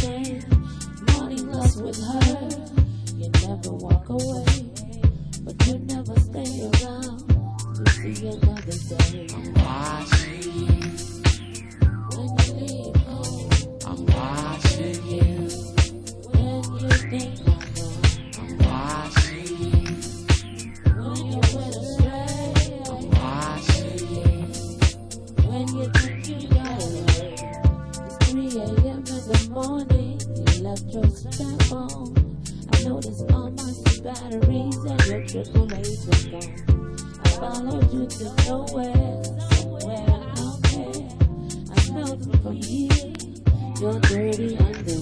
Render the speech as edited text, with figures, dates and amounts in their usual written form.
day. Morning lust with her. You never walk away, but you never stay around to see another day. I'm watching you. When you leave home, I'm watching you. when you think I'm gone, I'm watching you. when you went astray, I'm watching you. when you think you got away. It's 3 a.m. in the morning, you left your strap on. I noticed all my batteries and your AAA's were gone. I followed you to nowhere, somewhere out there. I smelled from here, your dirty underwear.